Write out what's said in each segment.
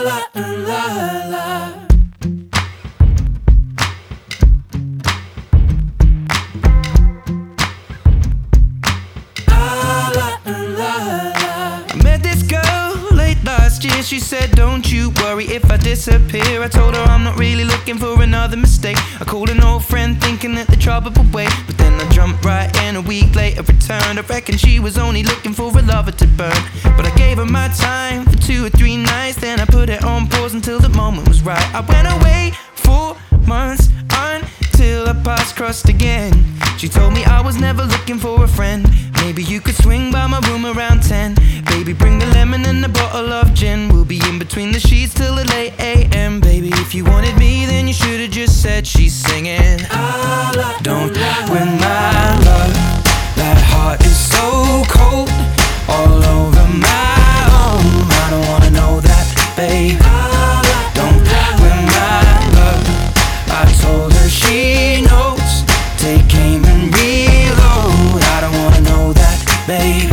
la, la, la. Last year she said, don't you worry if I disappear. I told her I'm not really looking for another mistake. I called an old friend thinking that the trouble would wait, but then I jumped right in. A week later returned. I reckon she was only looking for a lover to burn, but I gave her my time for 2 or 3 nights. Then I put it on pause until the moment was right. I went away 4 months until our paths crossed again. She told me I was never looking for a friend. Maybe you could swing by my room around 10. Baby, bring the lemon and a bottle of gin. We'll be in between the sheets till the late AM. Baby, if you wanted me, then you should've just said she's singing. Don't win my love. That heart is so cold, all over my own. I don't wanna know that, babe. Don't win my love. I told her she knows. Take aim and reload. I don't wanna know that, babe.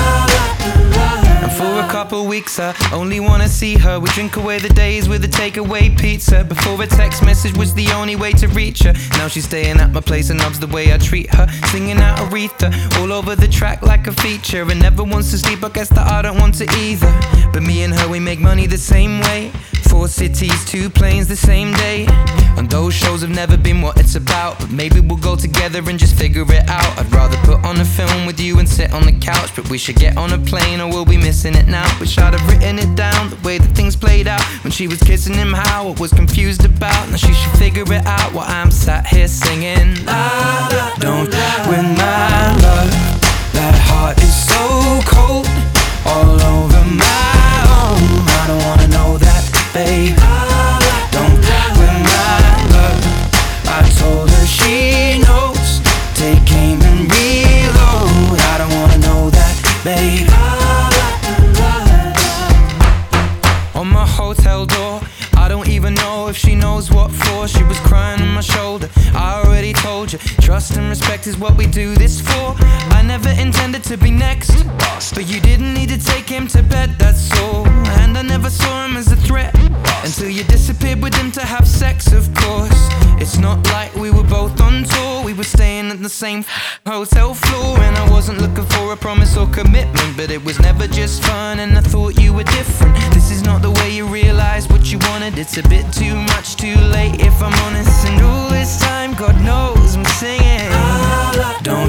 And for a couple weeks I only wanna see her. We drink away the days with a takeaway pizza. Before a text message was the only way to reach her. Now she's staying at my place and loves the way I treat her. Singing out Aretha all over the track like a feature. And never wants to sleep, I guess that I don't want to either. But me and her, we make money the same way. 4 cities, 2 planes the same day. And those shows have never been what it's about, but maybe we'll go together and just figure it out. I'd rather put on a film with you and sit on the couch, but we should get on a plane or we'll be missing it now. Wish I'd have written it down, the way that things played out. When she was kissing him, how I was confused about. Now she should figure it out while I'm sat here singing. Don't win my love. That heart is so cold, all over my own. I don't wanna know that, babe. Don't win my love. I told her she knows. Take aim and reload. I don't wanna know that, babe. On my hotel door, I don't even know if she knows what for. She was crying on my shoulder. I already told you, trust and respect is what we do this for. I never intended to be next, but you didn't need to take him to bed, that's all. And I never saw him as a threat until you disappeared with him to have sex, of course. It's not like we were both on tour. We were staying at the same hotel floor. And I wasn't looking for a promise or commitment, but it was never just fun and I thought you were different. This is not the way you realize what you wanted. It's a bit too much too late if I'm honest. And all this time, God knows I'm singing. Don't